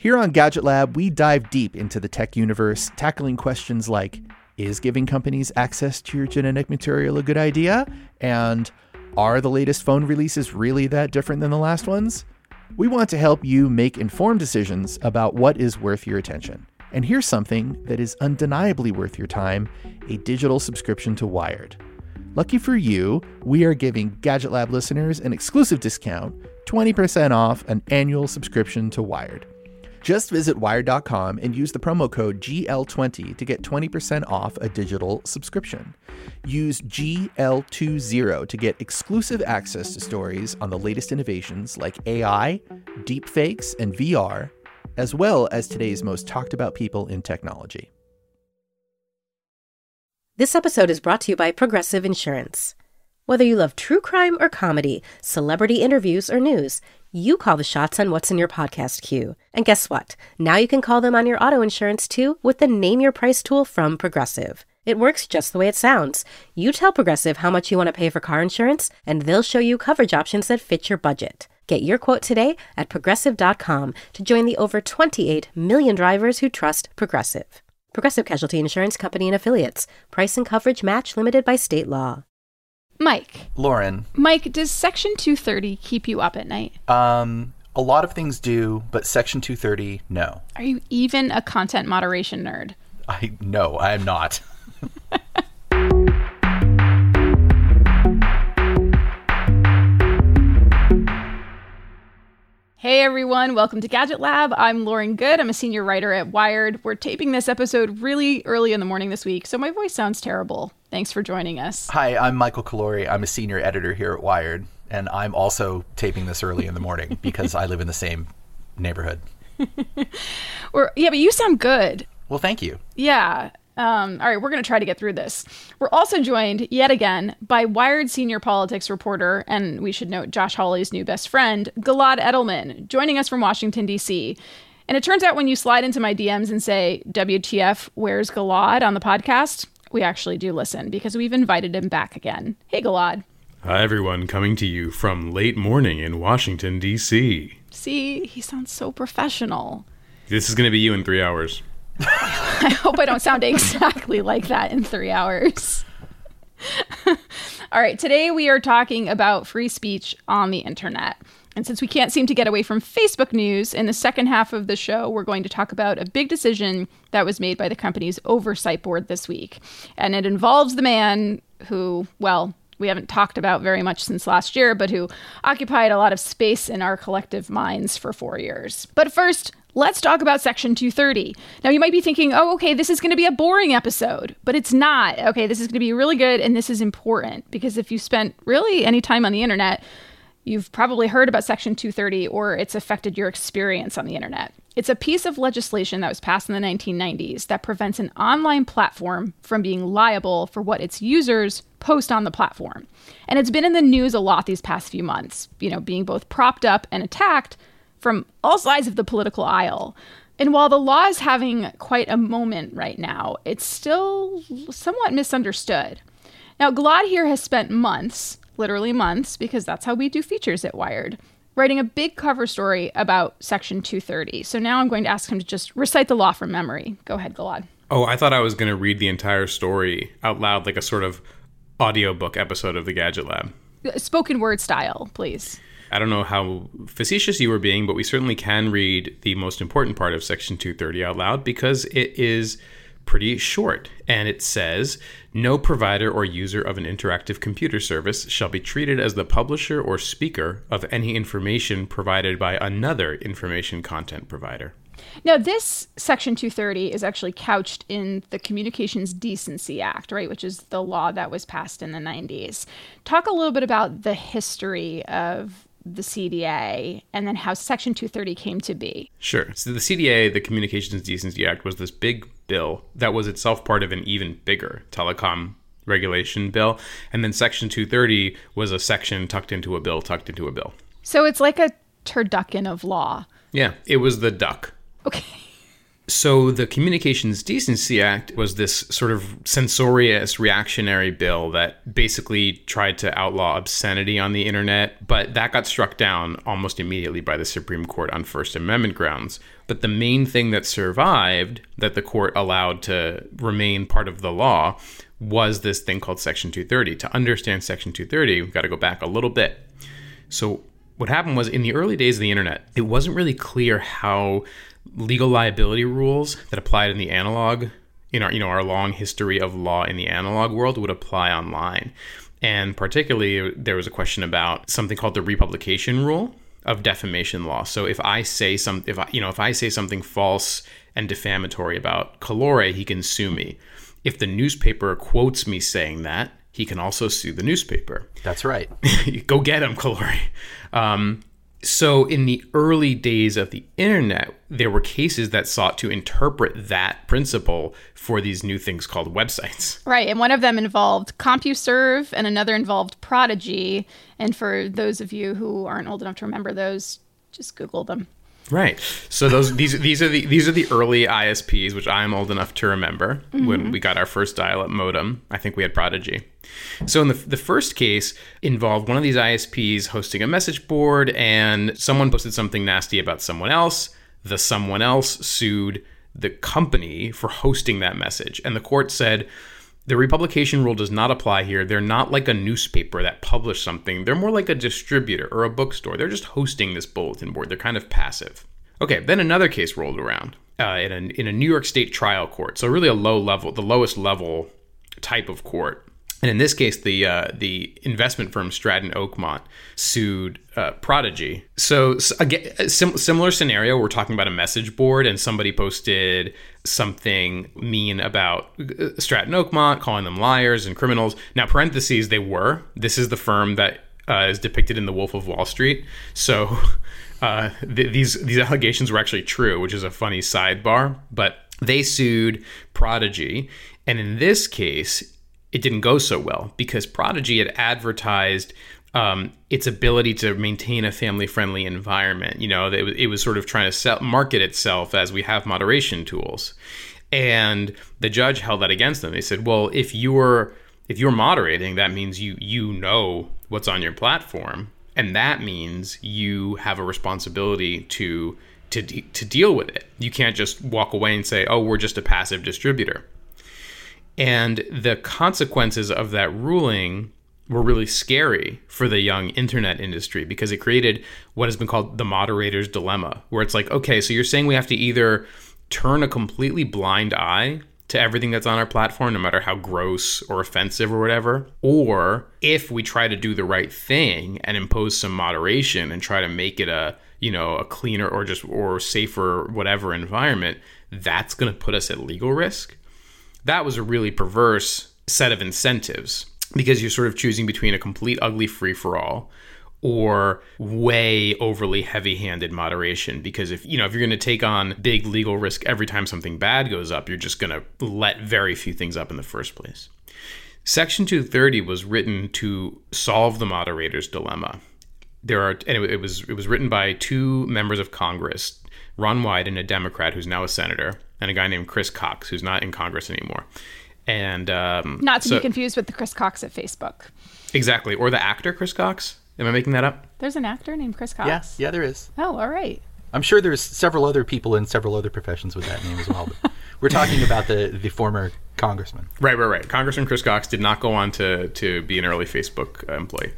Here on Gadget Lab, we dive deep into the tech universe, tackling questions like, is giving companies access to your genetic material a good idea? And are the latest phone releases really that different than the last ones? We want to help you make informed decisions about what is worth your attention. And here's something that is undeniably worth your time, a digital subscription to Wired. Lucky for you, we are giving Gadget Lab listeners an exclusive discount, 20% off an annual subscription to Wired. Just visit Wired.com and use the promo code GL20 to get 20% off a digital subscription. Use GL20 to get exclusive access to stories on the latest innovations like AI, deepfakes, and VR, as well as today's most talked about people in technology. This episode is brought to you by Progressive Insurance. Whether you love true crime or comedy, celebrity interviews or news, you call the shots on what's in your podcast queue. And guess what? Now you can call them on your auto insurance too with the Name Your Price tool from Progressive. It works just the way it sounds. You tell Progressive how much you want to pay for car insurance, and they'll show you coverage options that fit your budget. Get your quote today at Progressive.com to join the over 28 million drivers who trust Progressive. Progressive Casualty Insurance Company and Affiliates. Price and coverage match limited by state law. Mike. Lauren. Mike, does Section 230 keep you up at night? A lot of things do, but Section 230, no. Are you even a content moderation nerd? No, I am not. Hey everyone, welcome to Gadget Lab. I'm Lauren Good. I'm a senior writer at Wired. We're taping this episode really early in the morning this week, so my voice sounds terrible. Thanks for joining us. Hi, I'm Michael Calori. I'm a senior editor here at Wired, and I'm also taping this early in the morning because I live in the same neighborhood. But you sound good. Well, thank you. Yeah. All right, we're going to try to get through this. We're also joined, yet again, by Wired senior politics reporter, and we should note Josh Hawley's new best friend, Gilad Edelman, joining us from Washington, D.C. And it turns out when you slide into my DMs and say, WTF, where's Gilad on the podcast, we actually do listen because we've invited him back again. Hey, Gilad. Hi, everyone. Coming to you from late morning in Washington, D.C. See, he sounds so professional. This is going to be you in 3 hours. I hope I don't sound exactly like that in 3 hours. All right, today we are talking about free speech on the internet. And since we can't seem to get away from Facebook news, in the second half of the show, we're going to talk about a big decision that was made by the company's oversight board this week. And it involves the man who, well, we haven't talked about very much since last year, but who occupied a lot of space in our collective minds for 4 years. But first, let's talk about Section 230. Now, you might be thinking, oh, okay, this is going to be a boring episode, but it's not. Okay, this is going to be really good, and this is important, because if you spent really any time on the internet, you've probably heard about Section 230, or it's affected your experience on the internet. It's a piece of legislation that was passed in the 1990s that prevents an online platform from being liable for what its users post on the platform. And it's been in the news a lot these past few months, being both propped up and attacked from all sides of the political aisle. And while the law is having quite a moment right now, it's still somewhat misunderstood. Now, Gilad here has spent months, literally months, because that's how we do features at Wired, writing a big cover story about Section 230. So now I'm going to ask him to just recite the law from memory. Go ahead, Gilad. Oh, I thought I was going to read the entire story out loud, like a sort of audiobook episode of the Gadget Lab. Spoken word style, please. I don't know how facetious you were being, but we certainly can read the most important part of Section 230 out loud because it is pretty short. And it says, no provider or user of an interactive computer service shall be treated as the publisher or speaker of any information provided by another information content provider. Now, this Section 230 is actually couched in the Communications Decency Act, right, which is the law that was passed in the 90s. Talk a little bit about the history of the CDA and then how Section 230 came to be. Sure. So the CDA, the Communications Decency Act, was this big bill that was itself part of an even bigger telecom regulation bill. And then Section 230 was a section tucked into a bill. So it's like a turducken of law. Yeah, it was the duck. Okay. So the Communications Decency Act was this sort of censorious reactionary bill that basically tried to outlaw obscenity on the internet, but that got struck down almost immediately by the Supreme Court on First Amendment grounds. But the main thing that survived, that the court allowed to remain part of the law, was this thing called Section 230. To understand Section 230, we've got to go back a little bit. So what happened was, in the early days of the internet, it wasn't really clear how legal liability rules that applied in the analog, in our long history of law in the analog world, would apply online. And particularly, there was a question about something called the republication rule of defamation law. So if I say something false and defamatory about Calore, he can sue me. If the newspaper quotes me saying that, he can also sue the newspaper. That's right. Go get him, Calore. So in the early days of the internet, there were cases that sought to interpret that principle for these new things called websites. Right. And one of them involved CompuServe and another involved Prodigy. And for those of you who aren't old enough to remember those, just Google them. Right. So these are the early ISPs, which I'm old enough to remember. When we got our first dial-up modem, I think we had Prodigy. So in the first case involved one of these ISPs hosting a message board, and someone posted something nasty about someone else. The someone else sued the company for hosting that message. And the court said, the republication rule does not apply here. They're not like a newspaper that published something. They're more like a distributor or a bookstore. They're just hosting this bulletin board. They're kind of passive. Okay, then another case rolled around in a New York State trial court. So really the lowest level type of court. And in this case, the investment firm Stratton Oakmont sued Prodigy. So again, similar scenario. We're talking about a message board, and somebody posted something mean about Stratton Oakmont, calling them liars and criminals. Now, parentheses, they were. This is the firm that is depicted in The Wolf of Wall Street. So these allegations were actually true, which is a funny sidebar. But they sued Prodigy, and in this case, it didn't go so well because Prodigy had advertised its ability to maintain a family-friendly environment. It was sort of trying to market itself as we have moderation tools. And the judge held that against them. They said, well, if you're moderating, that means you know what's on your platform, and that means you have a responsibility to deal with it. You can't just walk away and say, oh, we're just a passive distributor. And the consequences of that ruling were really scary for the young internet industry because it created what has been called the moderator's dilemma, where it's like, okay, so you're saying we have to either turn a completely blind eye to everything that's on our platform, no matter how gross or offensive or whatever, or if we try to do the right thing and impose some moderation and try to make it a cleaner or safer whatever environment, that's going to put us at legal risk. That was a really perverse set of incentives because you're sort of choosing between a complete ugly free-for-all or way overly heavy-handed moderation. Because if you're going to take on big legal risk every time something bad goes up, you're just going to let very few things up in the first place. Section 230 was written to solve the moderator's dilemma. It was written by two members of Congress, Ron Wyden, a Democrat who's now a senator, and a guy named Chris Cox, who's not in Congress anymore. And not to be confused with the Chris Cox at Facebook. Exactly. Or the actor Chris Cox. Am I making that up? There's an actor named Chris Cox? Yeah, there is. Oh, all right. I'm sure there's several other people in several other professions with that name as well. But we're talking about the former congressman. Right. Congressman Chris Cox did not go on to be an early Facebook employee.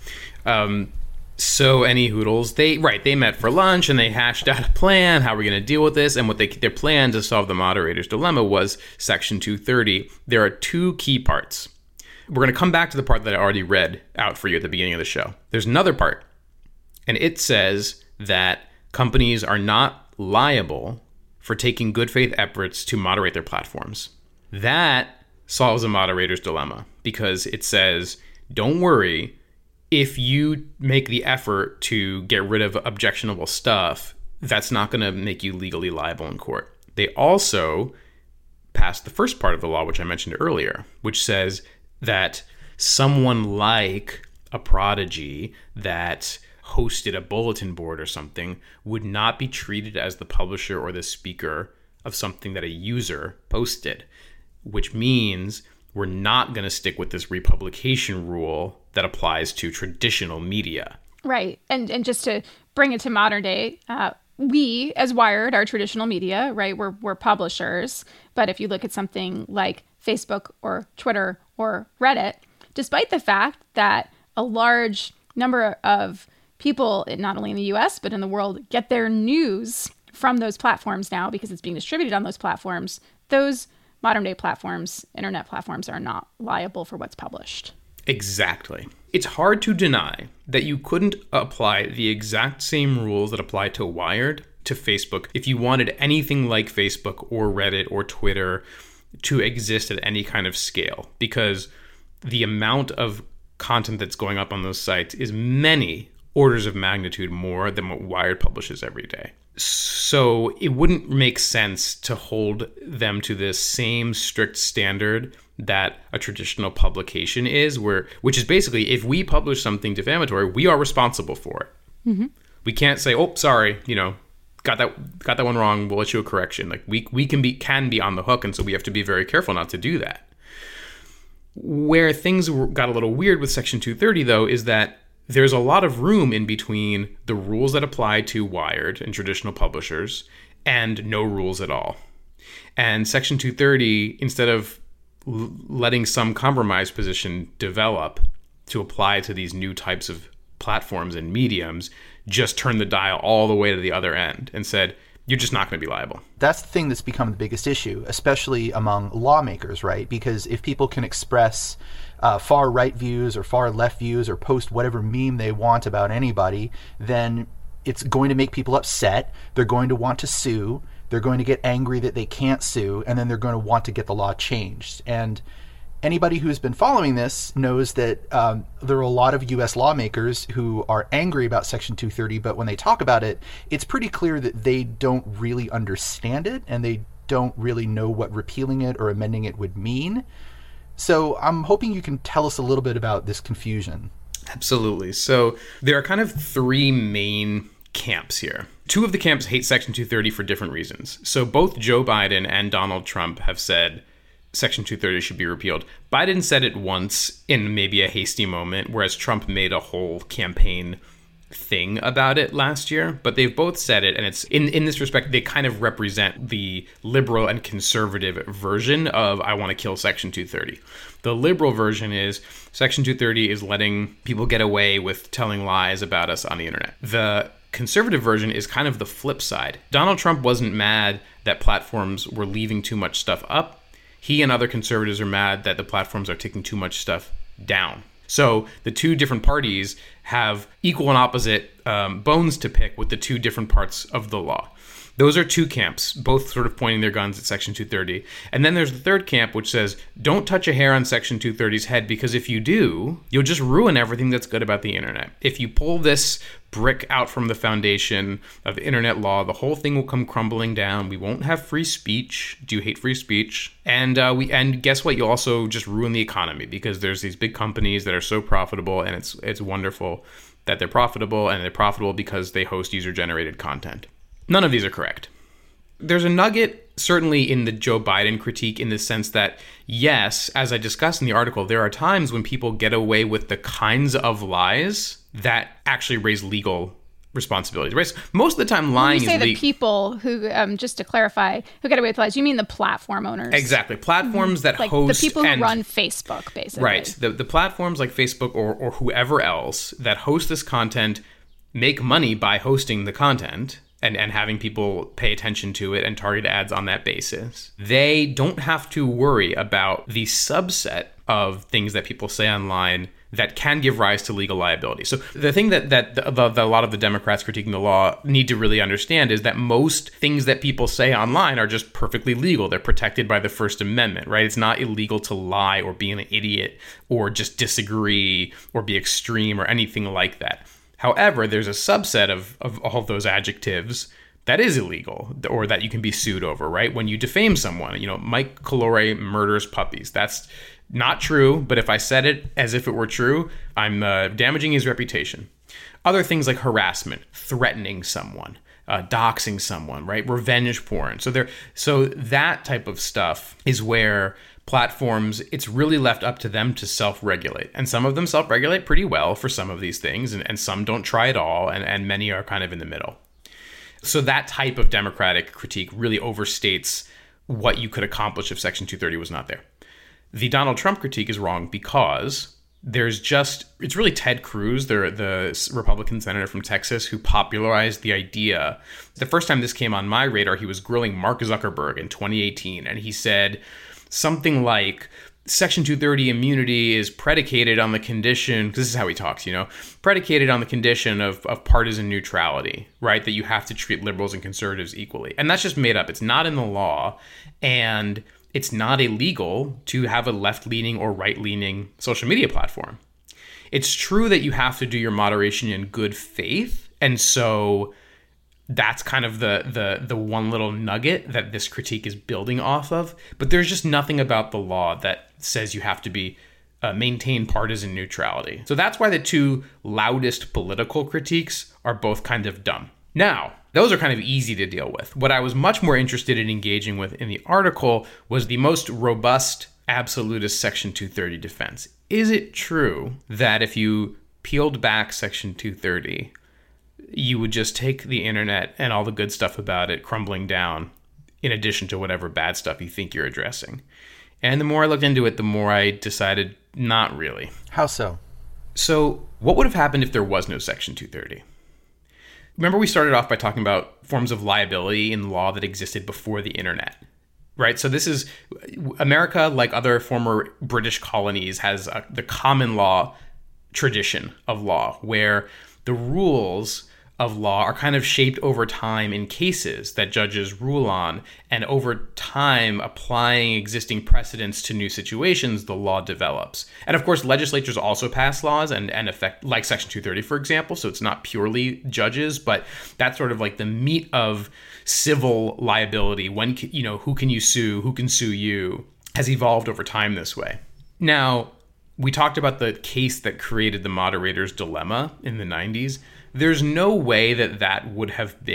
So any hoodles, they met for lunch and they hashed out a plan. How are we going to deal with this? And their plan to solve the moderator's dilemma was Section 230. There are two key parts. We're going to come back to the part that I already read out for you at the beginning of the show. There's another part, and it says that companies are not liable for taking good faith efforts to moderate their platforms. That solves a moderator's dilemma because it says, don't worry. If you make the effort to get rid of objectionable stuff, that's not going to make you legally liable in court. They also passed the first part of the law, which I mentioned earlier, which says that someone like a Prodigy that hosted a bulletin board or something would not be treated as the publisher or the speaker of something that a user posted, which means we're not going to stick with this republication rule that applies to traditional media. Right. And just to bring it to modern day, we as Wired are traditional media, right? We're publishers. But if you look at something like Facebook or Twitter or Reddit, despite the fact that a large number of people, not only in the US, but in the world, get their news from those platforms now because it's being distributed on those platforms, those modern day platforms, internet platforms, are not liable for what's published. Exactly. It's hard to deny that you couldn't apply the exact same rules that apply to Wired to Facebook if you wanted anything like Facebook or Reddit or Twitter to exist at any kind of scale, because the amount of content that's going up on those sites is many orders of magnitude more than what Wired publishes every day. So it wouldn't make sense to hold them to this same strict standard that a traditional publication is, which is basically, if we publish something defamatory, we are responsible for it. Mm-hmm. We can't say, "Oh, sorry, got that one wrong. We'll issue a correction." Like we can be on the hook, and so we have to be very careful not to do that. Where things got a little weird with Section 230, though, is that there's a lot of room in between the rules that apply to Wired and traditional publishers and no rules at all. And Section 230, instead of letting some compromise position develop to apply to these new types of platforms and mediums, just turned the dial all the way to the other end and said, you're just not going to be liable. That's the thing that's become the biggest issue, especially among lawmakers, right? Because if people can express far right views or far left views or post whatever meme they want about anybody, then it's going to make people upset. They're going to want to sue. They're going to get angry that they can't sue, and then they're going to want to get the law changed. And anybody who's been following this knows that there are a lot of U.S. lawmakers who are angry about Section 230, but when they talk about it, it's pretty clear that they don't really understand it, and they don't really know what repealing it or amending it would mean. So I'm hoping you can tell us a little bit about this confusion. Absolutely. So there are kind of three main camps here. Two of the camps hate Section 230 for different reasons. So both Joe Biden and Donald Trump have said Section 230 should be repealed. Biden said it once in maybe a hasty moment, whereas Trump made a whole campaign thing about it last year. But they've both said it, and it's in this respect, they kind of represent the liberal and conservative version of I want to kill Section 230. The liberal version is Section 230 is letting people get away with telling lies about us on the internet. The conservative version is kind of the flip side. Donald Trump wasn't mad that platforms were leaving too much stuff up. He and other conservatives are mad that the platforms are taking too much stuff down. So the two different parties have equal and opposite bones to pick with the two different parts of the law. Those are two camps, both sort of pointing their guns at Section 230. And then there's the third camp, which says, don't touch a hair on Section 230's head, because if you do, you'll just ruin everything that's good about the internet. If you pull this brick out from the foundation of internet law, the whole thing will come crumbling down. We won't have free speech. Do you hate free speech? And guess what? You'll also just ruin the economy, because there's these big companies that are so profitable, and it's wonderful that they're profitable, and they're profitable because they host user-generated content. None of these are correct. There's a nugget certainly in the Joe Biden critique, in the sense that, yes, as I discussed in the article, there are times when people get away with the kinds of lies that actually raise legal responsibilities. Right? Most of the time, lying is legal. When you say the people who, just to clarify, who get away with lies, you mean the platform owners? Exactly. Platforms that like host... the people who run Facebook, basically. Right. The platforms like Facebook or whoever else that host this content make money by hosting the content and having people pay attention to it and target ads on that basis. They don't have to worry about the subset of things that people say online that can give rise to legal liability. So the thing that a lot of the Democrats critiquing the law need to really understand is that most things that people say online are just perfectly legal. They're protected by the First Amendment, right? It's not illegal to lie or be an idiot or just disagree or be extreme or anything like that. However, there's a subset of all of those adjectives that is illegal or that you can be sued over, right? When you defame someone, Mike Calore murders puppies. That's not true, but if I said it as if it were true, I'm damaging his reputation. Other things like harassment, threatening someone, doxing someone, right? Revenge porn. So that type of stuff is where platforms, it's really left up to them to self-regulate. And some of them self-regulate pretty well for some of these things, and some don't try at all, and many are kind of in the middle. So that type of democratic critique really overstates what you could accomplish if Section 230 was not there. The Donald Trump critique is wrong because it's really Ted Cruz, the Republican senator from Texas, who popularized the idea. The first time this came on my radar, he was grilling Mark Zuckerberg in 2018, and he said something like, Section 230 immunity is predicated on the condition, because this is how he talks, predicated on the condition of partisan neutrality, right? That you have to treat liberals and conservatives equally. And that's just made up. It's not in the law, and it's not illegal to have a left-leaning or right-leaning social media platform. It's true that you have to do your moderation in good faith, and so that's kind of the one little nugget that this critique is building off of. But there's just nothing about the law that says you have to maintain partisan neutrality. So that's why the two loudest political critiques are both kind of dumb. Now, those are kind of easy to deal with. What I was much more interested in engaging with in the article was the most robust absolutist Section 230 defense. Is it true that if you peeled back Section 230, you would just take the internet and all the good stuff about it crumbling down in addition to whatever bad stuff you think you're addressing? And the more I looked into it, the more I decided not really. How so? So what would have happened if there was no Section 230? Remember, we started off by talking about forms of liability in law that existed before the internet, right? So this is America, like other former British colonies, has the common law tradition of law where the rules of law are kind of shaped over time in cases that judges rule on, and over time, applying existing precedents to new situations, the law develops. And of course, legislatures also pass laws and affect, like Section 230, for example, so it's not purely judges, but that's sort of like the meat of civil liability. When, who can you sue, who can sue you, has evolved over time this way. Now, we talked about the case that created the moderator's dilemma in the 90s. There's no way that would have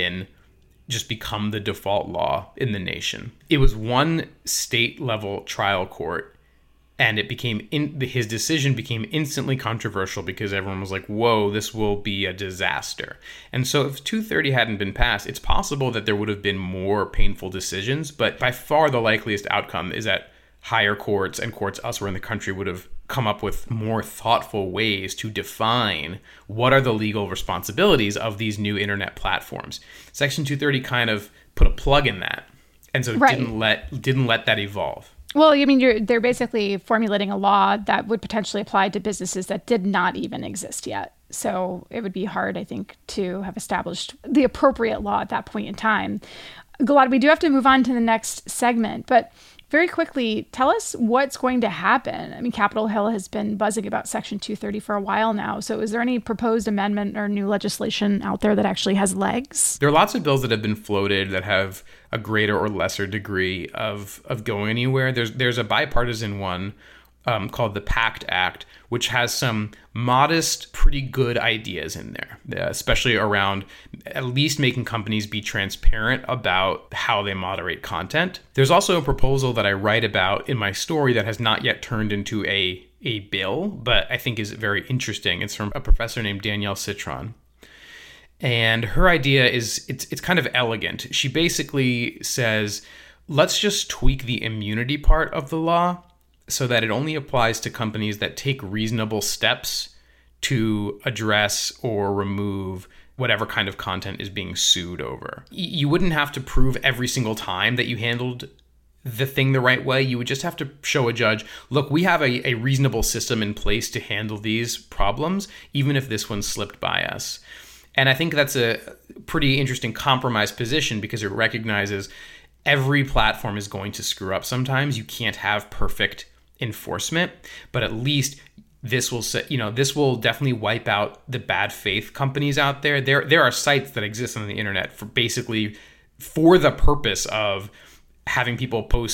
just become the default law in the nation. It was one state level trial court, and his decision became instantly controversial because everyone was like, whoa, this will be a disaster. And so if 230 hadn't been passed, it's possible that there would have been more painful decisions, but by far the likeliest outcome is that higher courts and courts elsewhere in the country would have come up with more thoughtful ways to define what are the legal responsibilities of these new internet platforms. Section 230 kind of put a plug in that, and so right. didn't let that evolve. Well, I mean, they're basically formulating a law that would potentially apply to businesses that did not even exist yet. So it would be hard, I think, to have established the appropriate law at that point in time. Gilad, we do have to move on to the next segment, but very quickly, tell us what's going to happen. I mean, Capitol Hill has been buzzing about Section 230 for a while now. So is there any proposed amendment or new legislation out there that actually has legs? There are lots of bills that have been floated that have a greater or lesser degree of going anywhere. There's a bipartisan one called the PACT Act, which has some modest, pretty good ideas in there, especially around at least making companies be transparent about how they moderate content. There's also a proposal that I write about in my story that has not yet turned into a bill, but I think is very interesting. It's from a professor named Danielle Citron. And her idea is, it's kind of elegant. She basically says, let's just tweak the immunity part of the law so that it only applies to companies that take reasonable steps to address or remove whatever kind of content is being sued over. You wouldn't have to prove every single time that you handled the thing the right way. You would just have to show a judge, look, we have a reasonable system in place to handle these problems, even if this one slipped by us. And I think that's a pretty interesting compromise position because it recognizes every platform is going to screw up sometimes. You can't have perfect enforcement, but at least this will definitely wipe out the bad faith companies out there. There are sites that exist on the internet for the purpose of having people post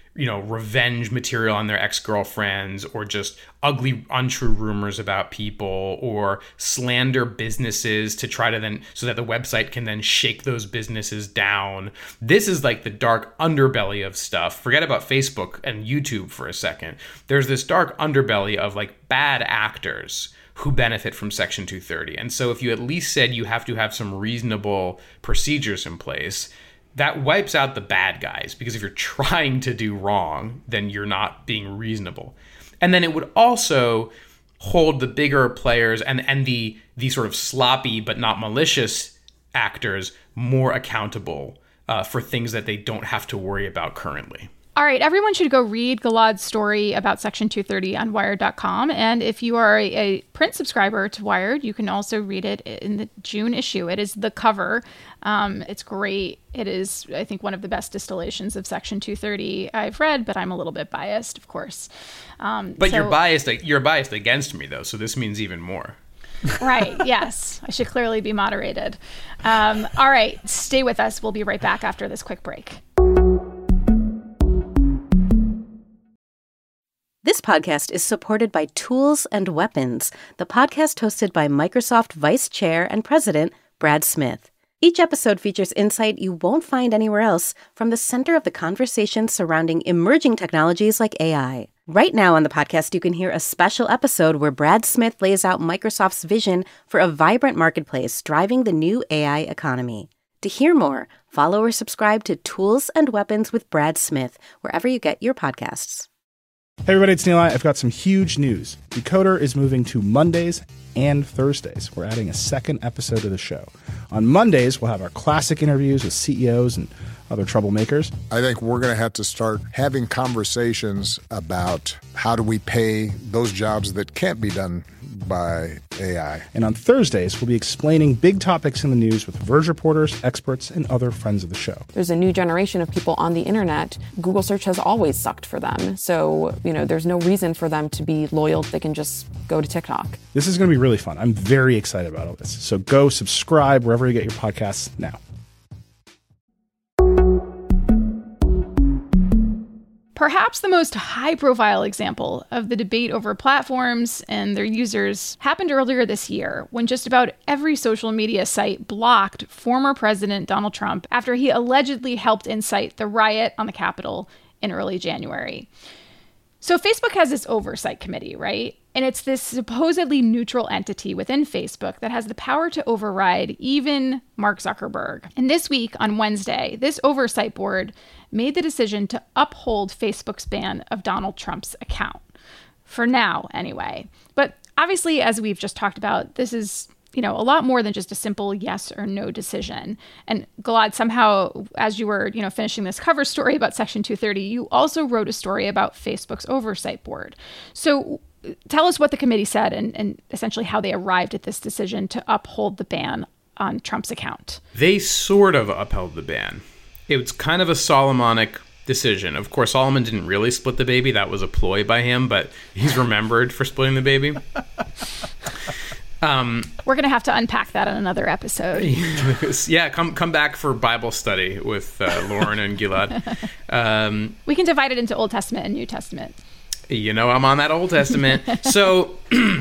revenge material on their ex-girlfriends, or just ugly, untrue rumors about people, or slander businesses to try to then, so that the website can then shake those businesses down. This is like the dark underbelly of stuff. Forget about Facebook and YouTube for a second. There's this dark underbelly of like bad actors who benefit from Section 230. And so if you at least said you have to have some reasonable procedures in place, that wipes out the bad guys, because if you're trying to do wrong, then you're not being reasonable. And then it would also hold the bigger players and the sort of sloppy but not malicious actors more accountable for things that they don't have to worry about currently. All right, everyone should go read Gilad's story about Section 230 on Wired.com. And if you are a print subscriber to Wired, you can also read it in the June issue. It is the cover. It's great. It is, I think, one of the best distillations of Section 230 I've read, but I'm a little bit biased, of course. But you're biased against me, though, so this means even more. Right, yes. I should clearly be moderated. All right, stay with us. We'll be right back after this quick break. This podcast is supported by Tools and Weapons, the podcast hosted by Microsoft Vice Chair and President Brad Smith. Each episode features insight you won't find anywhere else from the center of the conversation surrounding emerging technologies like AI. Right now on the podcast, you can hear a special episode where Brad Smith lays out Microsoft's vision for a vibrant marketplace driving the new AI economy. To hear more, follow or subscribe to Tools and Weapons with Brad Smith wherever you get your podcasts. Hey everybody, it's Nilay. I've got some huge news. Decoder is moving to Mondays and Thursdays. We're adding a second episode to the show. On Mondays, we'll have our classic interviews with CEOs and other troublemakers. I think we're going to have to start having conversations about how do we pay those jobs that can't be done by AI. And on Thursdays, we'll be explaining big topics in the news with Verge reporters, experts, and other friends of the show. There's a new generation of people on the internet. Google search has always sucked for them. So, there's no reason for them to be loyal. They can just go to TikTok. This is going to be really fun. I'm very excited about all this. So go subscribe wherever you get your podcasts now. Perhaps the most high-profile example of the debate over platforms and their users happened earlier this year when just about every social media site blocked former President Donald Trump after he allegedly helped incite the riot on the Capitol in early January. So Facebook has this oversight committee, right? And it's this supposedly neutral entity within Facebook that has the power to override even Mark Zuckerberg. And this week, on Wednesday, this oversight board made the decision to uphold Facebook's ban of Donald Trump's account. For now, anyway. But obviously, as we've just talked about, this is a lot more than just a simple yes or no decision. And Gilad, somehow, as you were, finishing this cover story about Section 230, you also wrote a story about Facebook's oversight board. So tell us what the committee said and essentially how they arrived at this decision to uphold the ban on Trump's account. They sort of upheld the ban. It was kind of a Solomonic decision. Of course, Solomon didn't really split the baby. That was a ploy by him, but he's remembered for splitting the baby. We're going to have to unpack that in another episode. Yeah, come back for Bible study with Lauren and Gilad. We can divide it into Old Testament and New Testament. I'm on that Old Testament. So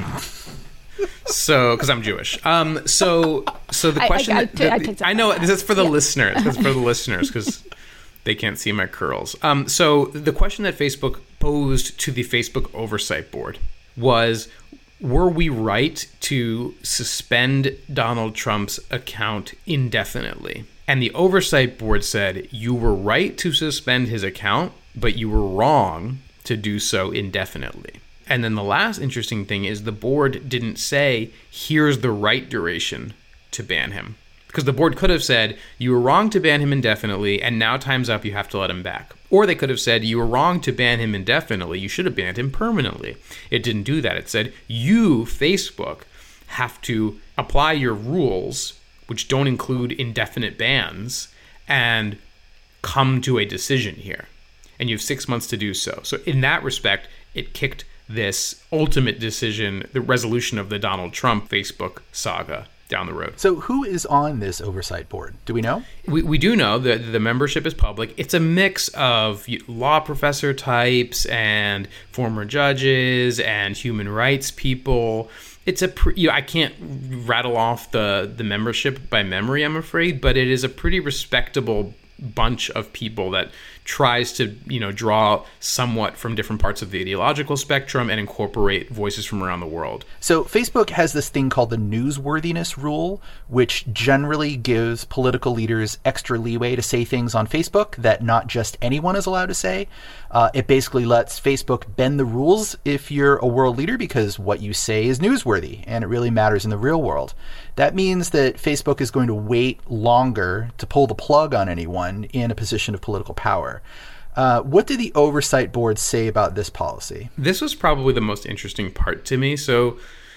because I'm Jewish. So the question I know this is for the listeners. It's for the listeners because they can't see my curls. So the question that Facebook posed to the Facebook Oversight Board was, were we right to suspend Donald Trump's account indefinitely? And the Oversight Board said, you were right to suspend his account, but you were wrong to do so indefinitely. And then the last interesting thing is the board didn't say, here's the right duration to ban him. Because the board could have said, you were wrong to ban him indefinitely, and now time's up, you have to let him back. Or they could have said, you were wrong to ban him indefinitely, you should have banned him permanently. It didn't do that. It said, you, Facebook, have to apply your rules, which don't include indefinite bans, and come to a decision here. And you have 6 months to do so. So in that respect, it kicked this ultimate decision, the resolution of the Donald Trump Facebook saga, down the road. So who is on this oversight board? Do we know? We do know that the membership is public. It's a mix of law professor types and former judges and human rights people. It's I can't rattle off the membership by memory, I'm afraid, but it is a pretty respectable bunch of people that tries to, draw somewhat from different parts of the ideological spectrum and incorporate voices from around the world. So Facebook has this thing called the newsworthiness rule, which generally gives political leaders extra leeway to say things on Facebook that not just anyone is allowed to say. It basically lets Facebook bend the rules if you're a world leader, because what you say is newsworthy and it really matters in the real world. That means that Facebook is going to wait longer to pull the plug on anyone in a position of political power. What did the oversight board say about this policy? This was probably the most interesting part to me. So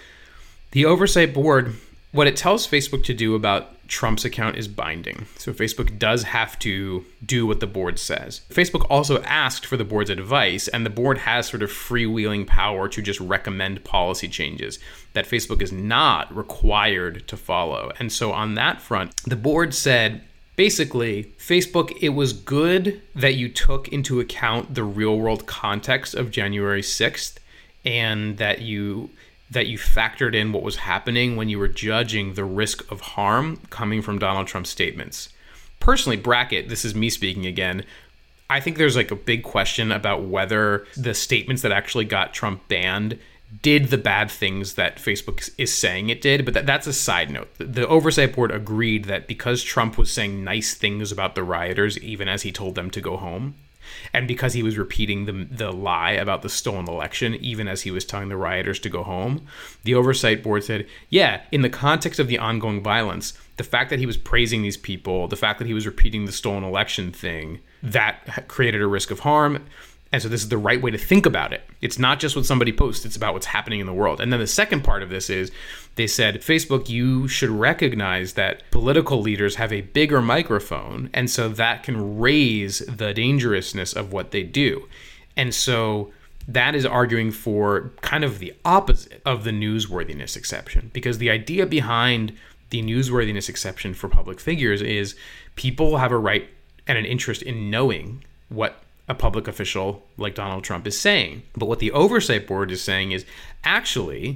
the oversight board, what it tells Facebook to do about Trump's account is binding. So Facebook does have to do what the board says. Facebook also asked for the board's advice, and the board has sort of freewheeling power to just recommend policy changes that Facebook is not required to follow. And so on that front, the board said, basically, Facebook, it was good that you took into account the real world context of January 6th and that you factored in what was happening when you were judging the risk of harm coming from Donald Trump's statements. Personally, bracket, this is me speaking again, I think there's like a big question about whether the statements that actually got Trump banned did the bad things that Facebook is saying it did, but that's a side note. The oversight board agreed that because Trump was saying nice things about the rioters, even as he told them to go home, and because he was repeating the lie about the stolen election, even as he was telling the rioters to go home, the oversight board said, yeah, in the context of the ongoing violence, the fact that he was praising these people, the fact that he was repeating the stolen election thing, that created a risk of harm. And so this is the right way to think about it. It's not just what somebody posts, it's about what's happening in the world. And then the second part of this is they said, Facebook, you should recognize that political leaders have a bigger microphone, and so that can raise the dangerousness of what they do. And so that is arguing for kind of the opposite of the newsworthiness exception, because the idea behind the newsworthiness exception for public figures is people have a right and an interest in knowing what a public official like Donald Trump is saying. But what the oversight board is saying is actually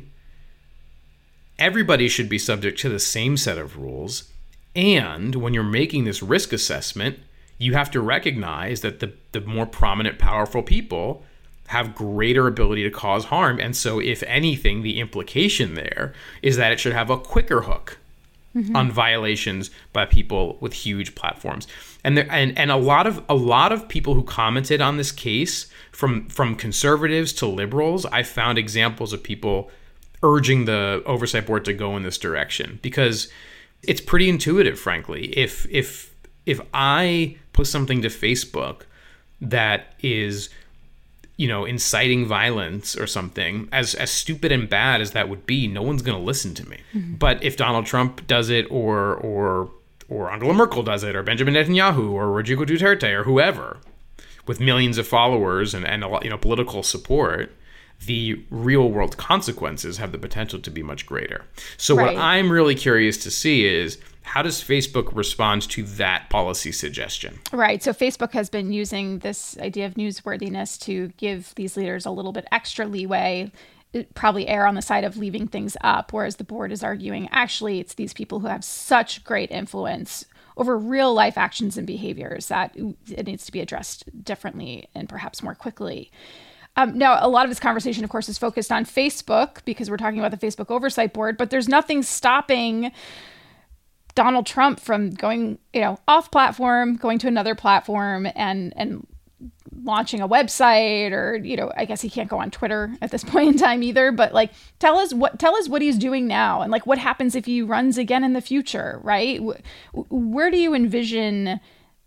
everybody should be subject to the same set of rules. And when you're making this risk assessment, you have to recognize that the more prominent, powerful people have greater ability to cause harm. And so if anything, the implication there is that it should have a quicker hook on violations by people with huge platforms. And a lot of people who commented on this case, from conservatives to liberals, I found examples of people urging the oversight board to go in this direction, because it's pretty intuitive, frankly. If I post something to Facebook that is, inciting violence or something, as stupid and bad as that would be, no one's going to listen to me. But if Donald Trump does it, or Angela Merkel does it, or Benjamin Netanyahu, or Rodrigo Duterte, or whoever, with millions of followers and a lot, political support, the real world consequences have the potential to be much greater. So What I'm really curious to see is, how does Facebook respond to that policy suggestion? Right. So Facebook has been using this idea of newsworthiness to give these leaders a little bit extra leeway, probably err on the side of leaving things up, whereas the board is arguing actually it's these people who have such great influence over real life actions and behaviors that it needs to be addressed differently and perhaps more quickly. Now, a lot of this conversation, of course, is focused on Facebook because we're talking about the Facebook Oversight Board, but there's nothing stopping Donald Trump from going, off platform, going to another platform and launching a website, or, I guess he can't go on Twitter at this point in time either, but tell us what he's doing now, and what happens if he runs again in the future, right? Where do you envision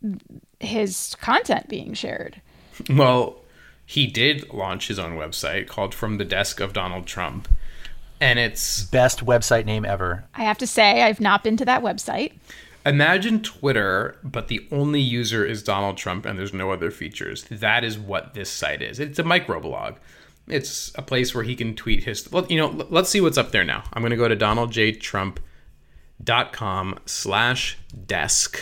his content being shared? Well, he did launch his own website called From the Desk of Donald Trump. And it's best website name ever. I have to say, I've not been to that website. Imagine Twitter, but the only user is Donald Trump and there's no other features. That is what this site is. It's a microblog. It's a place where he can tweet his... Well, let's see what's up there now. I'm going to go to Donald J. Trump facebook.com/desk.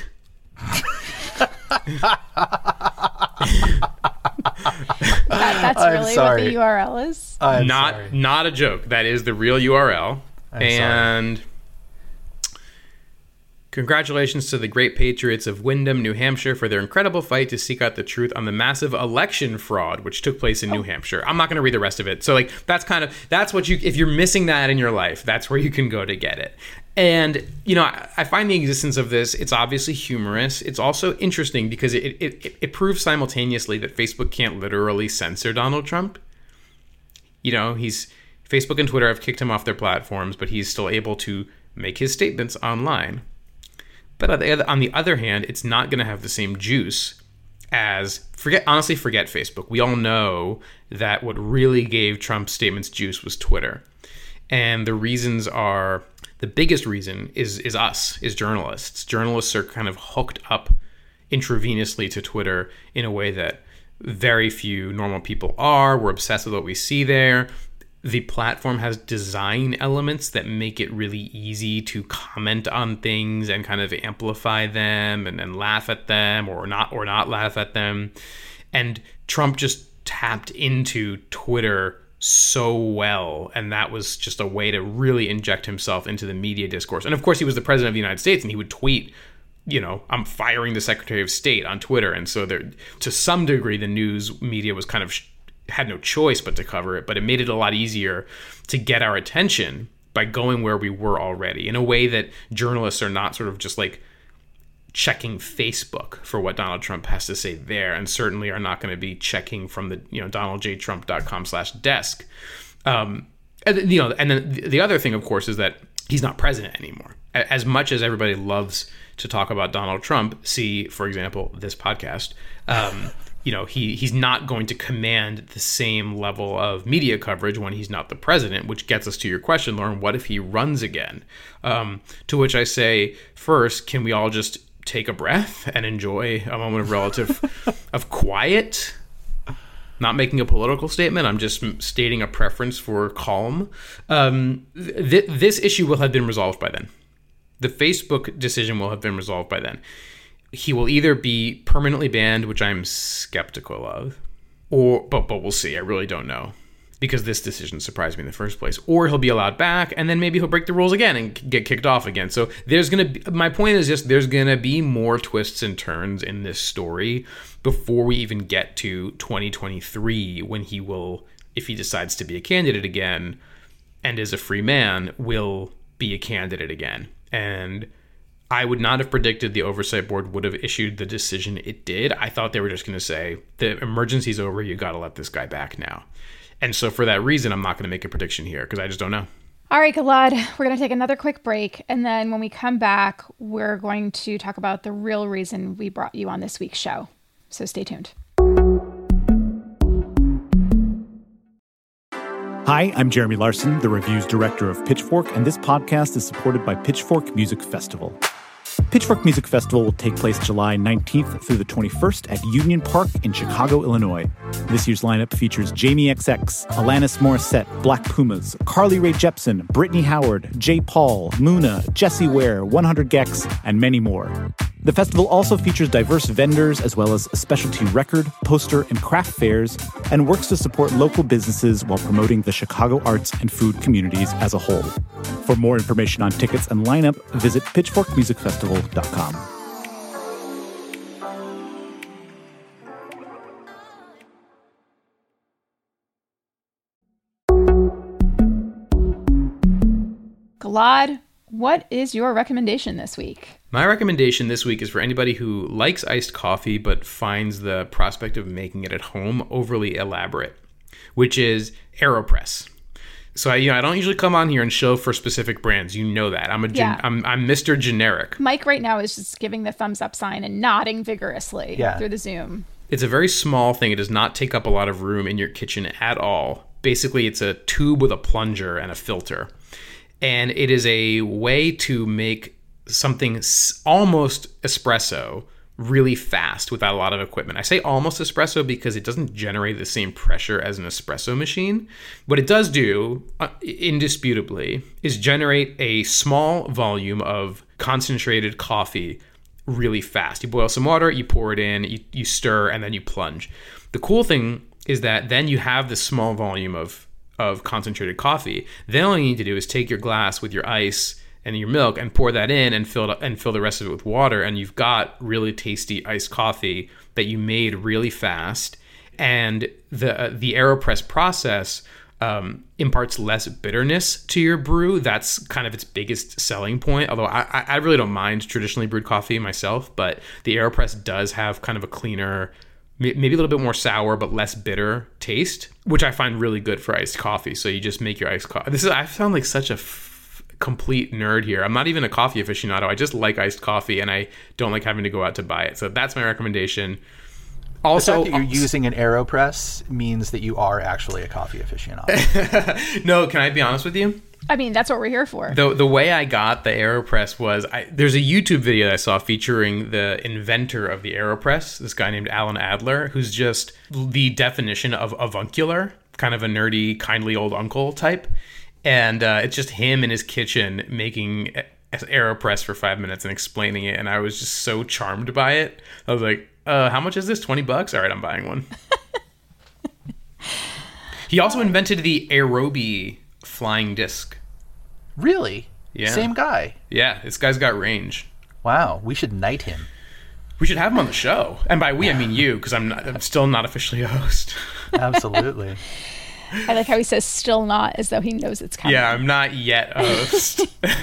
That's really what the URL is? Not a joke. That is the real URL. And congratulations to the great patriots of Windham, New Hampshire, for their incredible fight to seek out the truth on the massive election fraud which took place in New Hampshire. I'm not going to read the rest of it. So like that's what you, if you're missing that in your life, that's where you can go to get it. And, you know, I find the existence of this, it's obviously humorous. It's also interesting because it proves simultaneously that Facebook can't literally censor Donald Trump. You know, Facebook and Twitter have kicked him off their platforms, but he's still able to make his statements online. But on the other hand, it's not going to have the same juice as, forget Facebook. We all know that what really gave Trump's statements juice was Twitter. And the reasons are, the biggest reason is us, is journalists. Journalists are kind of hooked up intravenously to Twitter in a way that very few normal people are. We're obsessed with what we see there. The platform has design elements that make it really easy to comment on things and kind of amplify them and then laugh at them or not laugh at them. And Trump just tapped into Twitter so well, and that was just a way to really inject himself into the media discourse. And of course, he was the president of the United States, and he would tweet, you know, I'm firing the Secretary of State on Twitter. And so there, to some degree, the news media was kind of had no choice but to cover it, but it made it a lot easier to get our attention by going where we were already, in a way that journalists are not sort of just like checking Facebook for what Donald Trump has to say there, and certainly are not going to be checking from the, you know, donaldjtrump.com/desk. And then the other thing, of course, is that he's not president anymore. As much as everybody loves to talk about Donald Trump, see, for example, this podcast, you know, he's not going to command the same level of media coverage when he's not the president, which gets us to your question, Lauren, what if he runs again? To which I say, first, can we all just take a breath and enjoy a moment of relative of quiet? Not making a political statement. I'm just stating a preference for calm. This issue will have been resolved by then. The Facebook decision will have been resolved by then. He will either be permanently banned, which I'm skeptical of, but we'll see. I really don't know, because this decision surprised me in the first place. Or he'll be allowed back, and then maybe he'll break the rules again and get kicked off again. So my point is just there's gonna be more twists and turns in this story before we even get to 2023, when he will, if he decides to be a candidate again and is a free man, will be a candidate again. And I would not have predicted the Oversight Board would have issued the decision it did. I thought they were just going to say, the emergency's over, you got to let this guy back now. And so for that reason, I'm not going to make a prediction here, because I just don't know. All right, Gilad, we're going to take another quick break. And then when we come back, we're going to talk about the real reason we brought you on this week's show. So stay tuned. Hi, I'm Jeremy Larson, the reviews director of Pitchfork, and this podcast is supported by Pitchfork Music Festival. Pitchfork Music Festival will take place July 19th through the 21st at Union Park in Chicago, Illinois. This year's lineup features Jamie XX, Alanis Morissette, Black Pumas, Carly Rae Jepsen, Brittany Howard, J. Paul, Muna, Jessie Ware, 100 Gex, and many more. The festival also features diverse vendors as well as specialty record, poster, and craft fairs, and works to support local businesses while promoting the Chicago arts and food communities as a whole. For more information on tickets and lineup, visit pitchforkmusicfestival.com. Gilad, what is your recommendation this week? My recommendation this week is for anybody who likes iced coffee but finds the prospect of making it at home overly elaborate, which is AeroPress. So I don't usually come on here and show for specific brands. You know that. I'm Mr. Generic. Mike right now is just giving the thumbs up sign and nodding vigorously through the Zoom. It's a very small thing. It does not take up a lot of room in your kitchen at all. Basically, it's a tube with a plunger and a filter. And it is a way to make something almost espresso really fast without a lot of equipment. I say almost espresso because it doesn't generate the same pressure as an espresso machine. What it does do, indisputably, is generate a small volume of concentrated coffee really fast. You boil some water, you pour it in, you stir, and then you plunge. The cool thing is that then you have this small volume of concentrated coffee. Then all you need to do is take your glass with your ice and your milk and pour that in and fill the rest of it with water, and you've got really tasty iced coffee that you made really fast. And the AeroPress process imparts less bitterness to your brew. That's kind of its biggest selling point, although I really don't mind traditionally brewed coffee myself, but the AeroPress does have kind of a cleaner, maybe a little bit more sour but less bitter taste, which I find really good for iced coffee. So you just make your iced coffee. I sound like such a complete nerd here. I'm not even a coffee aficionado. I just like iced coffee, and I don't like having to go out to buy it. So that's my recommendation. Also, the fact that you're using an AeroPress means that you are actually a coffee aficionado. No, can I be honest with you? I mean, that's what we're here for. The way I got the AeroPress was, there's a YouTube video that I saw featuring the inventor of the AeroPress, this guy named Alan Adler, who's just the definition of avuncular, kind of a nerdy, kindly old uncle type. And it's just him in his kitchen making AeroPress for 5 minutes and explaining it. And I was just so charmed by it. I was like, how much is this? $20? All right, I'm buying one. He also invented the Aerobie flying disc. Really? Yeah. Same guy? Yeah, this guy's got range. Wow, we should knight him. We should have him on the show. And by we, I mean you, because I'm still not officially a host. Absolutely. I like how he says still not, as though he knows it's coming. Yeah, I'm not yet a host.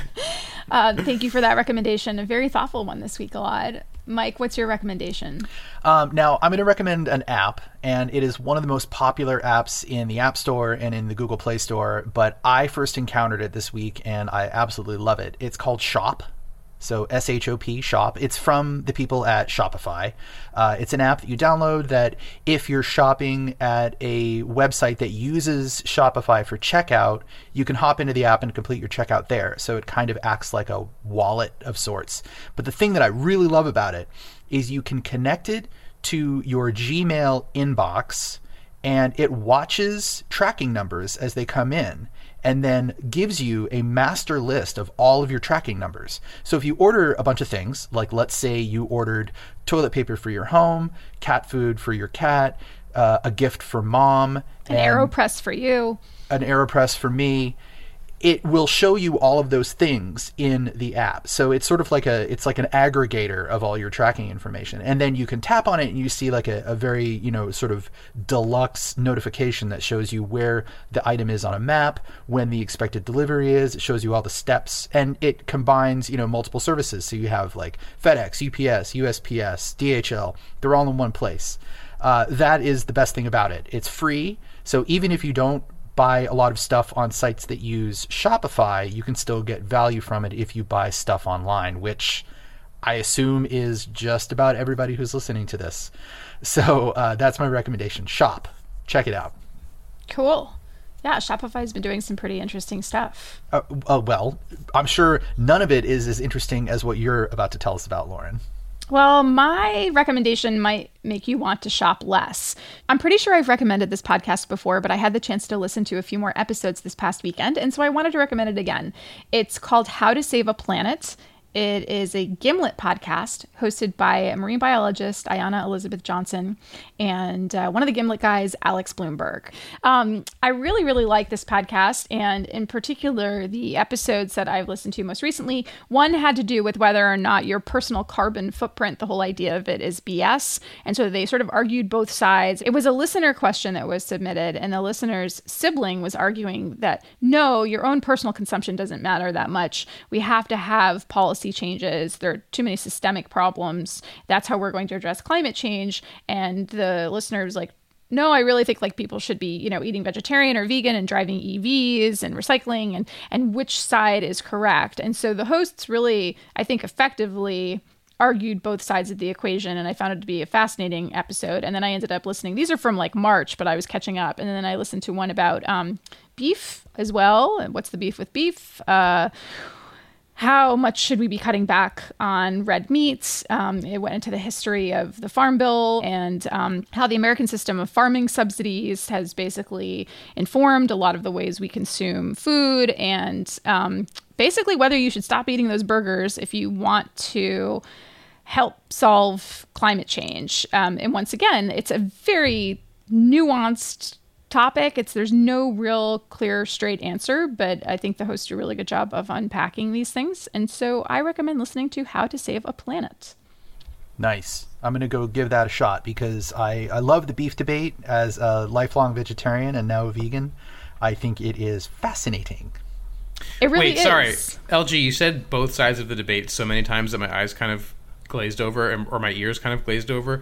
Thank you for that recommendation. A very thoughtful one this week, Elad. Mike, what's your recommendation? Now, I'm going to recommend an app, and it is one of the most popular apps in the App Store and in the Google Play Store, but I first encountered it this week, and I absolutely love it. It's called Shop. So S-H-O-P, Shop. It's from the people at Shopify. It's an app that you download that if you're shopping at a website that uses Shopify for checkout, you can hop into the app and complete your checkout there. So it kind of acts like a wallet of sorts. But the thing that I really love about it is you can connect it to your Gmail inbox, and it watches tracking numbers as they come in, and then gives you a master list of all of your tracking numbers. So if you order a bunch of things, like let's say you ordered toilet paper for your home, cat food for your cat, a gift for mom, an AeroPress for you, an AeroPress for me, it will show you all of those things in the app. So it's sort of like it's like an aggregator of all your tracking information. And then you can tap on it and you see like a very, sort of deluxe notification that shows you where the item is on a map, when the expected delivery is. It shows you all the steps, and it combines, multiple services. So you have like FedEx, UPS, USPS, DHL. They're all in one place. That is the best thing about it. It's free. So even if you don't buy a lot of stuff on sites that use Shopify, you can still get value from it if you buy stuff online, which I assume is just about everybody who's listening to this. So that's my recommendation. Shop. Check it out. Cool. Yeah, Shopify's been doing some pretty interesting stuff. Well, I'm sure none of it is as interesting as what you're about to tell us about, Lauren. Well, my recommendation might make you want to shop less. I'm pretty sure I've recommended this podcast before, but I had the chance to listen to a few more episodes this past weekend, and so I wanted to recommend it again. It's called How to Save a Planet. It is a Gimlet podcast hosted by a marine biologist, Ayana Elizabeth Johnson, and one of the Gimlet guys, Alex Bloomberg. I really, really like this podcast, and in particular, the episodes that I've listened to most recently. One had to do with whether or not your personal carbon footprint, the whole idea of it, is BS. And so they sort of argued both sides. It was a listener question that was submitted, and the listener's sibling was arguing that, no, your own personal consumption doesn't matter that much. We have to have policy changes. There are too many systemic problems. That's how we're going to address climate change. And the listener was like, no, I really think like people should be, eating vegetarian or vegan and driving EVs and recycling, and which side is correct. And so the hosts really, I think, effectively argued both sides of the equation, and I found it to be a fascinating episode. And then I ended up listening. These are from like March, but I was catching up. And then I listened to one about beef as well. And what's the beef with beef? how much should we be cutting back on red meats? It went into the history of the Farm Bill and how the American system of farming subsidies has basically informed a lot of the ways we consume food, and basically whether you should stop eating those burgers if you want to help solve climate change. And once again, it's a very nuanced topic. There's no real clear, straight answer, but I think the hosts do a really good job of unpacking these things. And so I recommend listening to How to Save a Planet. Nice. I'm going to go give that a shot because I love the beef debate as a lifelong vegetarian and now a vegan. I think it is fascinating. It really is. Wait, sorry. LG, you said both sides of the debate so many times that my eyes kind of glazed over, or my ears kind of glazed over.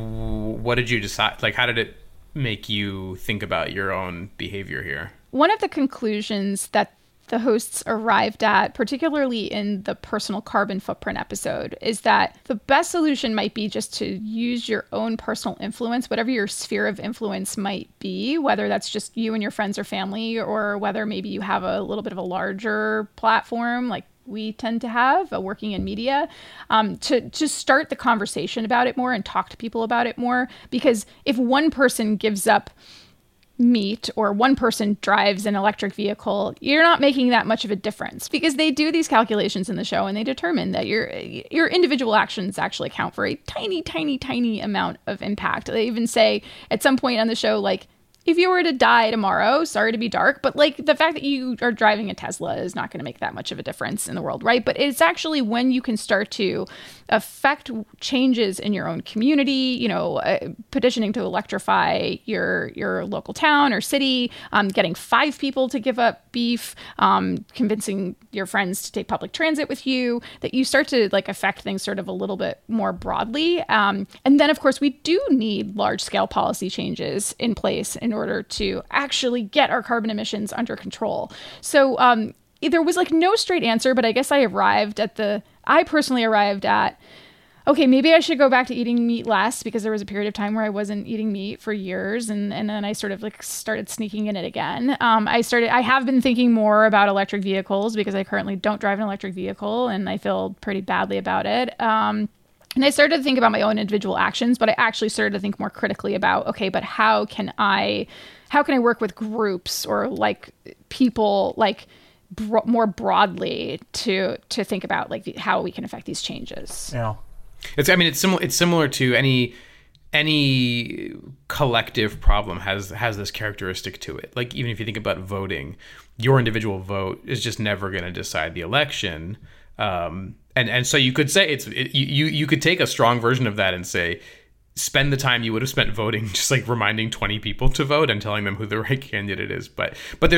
What did you decide? Like, how did it make you think about your own behavior here? One of the conclusions that the hosts arrived at, particularly in the personal carbon footprint episode, is that the best solution might be just to use your own personal influence, whatever your sphere of influence might be, whether that's just you and your friends or family, or whether maybe you have a little bit of a larger platform like we tend to have, working in media, to just start the conversation about it more and talk to people about it more. Because if one person gives up meat or one person drives an electric vehicle, you're not making that much of a difference, because they do these calculations in the show and they determine that your individual actions actually account for a tiny, tiny, tiny amount of impact. They even say at some point on the show, like, if you were to die tomorrow, sorry to be dark, but like the fact that you are driving a Tesla is not going to make that much of a difference in the world, right? But it's actually when you can start to affect changes in your own community, petitioning to electrify your local town or city, getting 5 people to give up beef, convincing your friends to take public transit with you, that you start to like affect things sort of a little bit more broadly. And then, of course, we do need large scale policy changes in place in order to actually get our carbon emissions under control. So there was like no straight answer, but I guess I personally arrived at, okay, maybe I should go back to eating meat less, because there was a period of time where I wasn't eating meat for years. And then I sort of like started sneaking in it again. I have been thinking more about electric vehicles because I currently don't drive an electric vehicle and I feel pretty badly about it. And I started to think about my own individual actions, but I actually started to think more critically about, okay, but how can I work with groups or like people like more broadly to think about like how we can affect these changes? Yeah. It's similar to any collective problem has this characteristic to it. Like, even if you think about voting, your individual vote is just never going to decide the election. And so you could say you could take a strong version of that and say, spend the time you would have spent voting just like reminding 20 people to vote and telling them who the right candidate is. But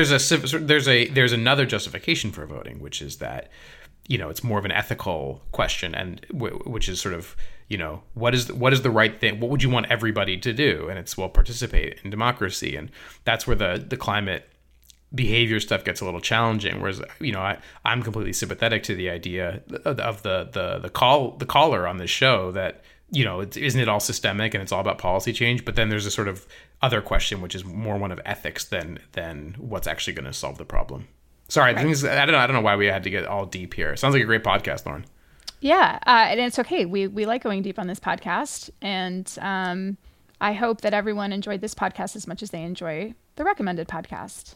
there's another justification for voting, which is that, it's more of an ethical question, and which is sort of, what is the right thing? What would you want everybody to do? And it's, well, participate in democracy. And that's where the climate behavior stuff gets a little challenging. Whereas, I'm completely sympathetic to the idea of the caller on this show that, isn't it all systemic and it's all about policy change? But then there's a sort of other question, which is more one of ethics than what's actually going to solve the problem. Sorry, right. I don't know why we had to get all deep here. It sounds like a great podcast, Lauren. Yeah, and it's okay. We like going deep on this podcast, and I hope that everyone enjoyed this podcast as much as they enjoy the recommended podcast.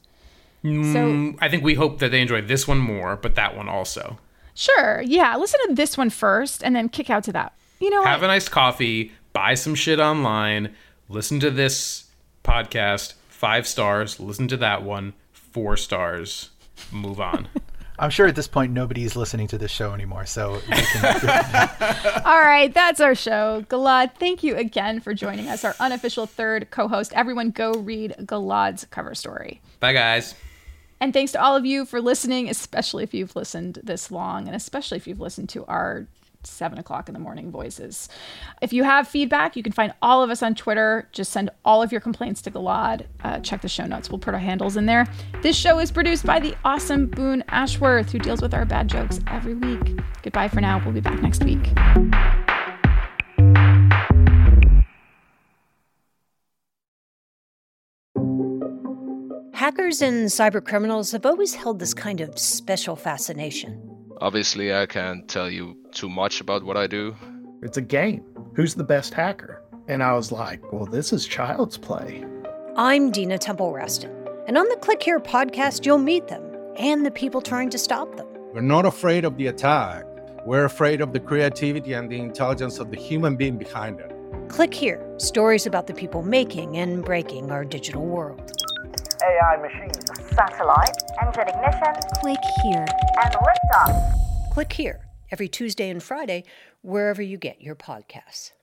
So I think we hope that they enjoy this one more, but that one also. Sure, yeah. Listen to this one first, and then kick out to that. Have a nice coffee, buy some shit online, listen to this podcast, 5 stars, listen to that one, 4 stars, move on. I'm sure at this point nobody's listening to this show anymore, so they can... All right, that's our show. Gilad, thank you again for joining us, our unofficial third co-host. Everyone go read Gilad's cover story. Bye, guys. And thanks to all of you for listening, especially if you've listened this long, and especially if you've listened to our 7 o'clock in the morning voices. If you have feedback, you can find all of us on Twitter. Just send all of your complaints to Gilad. Check the show notes. We'll put our handles in there. This show is produced by the awesome Boone Ashworth, who deals with our bad jokes every week. Goodbye for now. We'll be back next week. Hackers and cybercriminals have always held this kind of special fascination. Obviously, I can't tell you too much about what I do. It's a game. Who's the best hacker? And I was like, well, this is child's play. I'm Dina Temple-Raston, and on the Click Here podcast, you'll meet them and the people trying to stop them. We're not afraid of the attack. We're afraid of the creativity and the intelligence of the human being behind it. Click Here, stories about the people making and breaking our digital world. AI machines. Satellite. Engine ignition. Click Here. And liftoff. Click Here, every Tuesday and Friday, wherever you get your podcasts.